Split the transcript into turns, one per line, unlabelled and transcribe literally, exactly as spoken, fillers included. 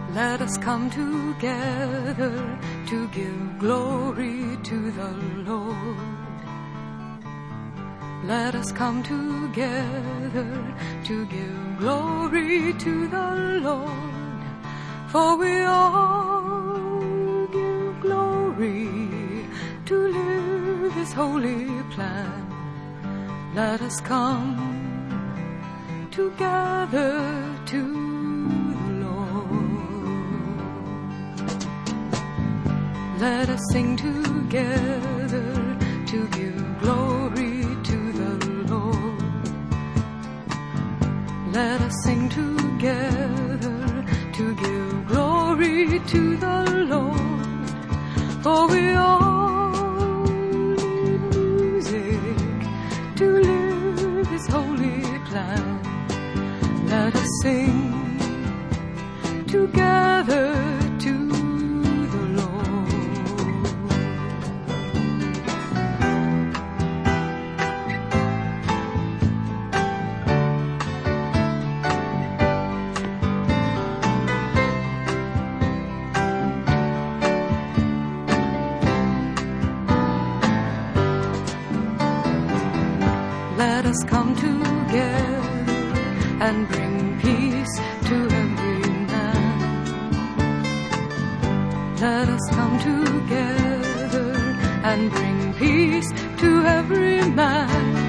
Let us come together to give glory to the Lord. Let us come together to give glory to the Lord. For we all give glory to live His holy plan. Let us come together to the Lord. Let us sing together to give glory to the Lord. Let us sing together to give glory to the Lord. For we all need music to live His holy plan. Let us sing together to the Lord. Let us come together and bring peace to every man. Let us come together and bring peace to every man.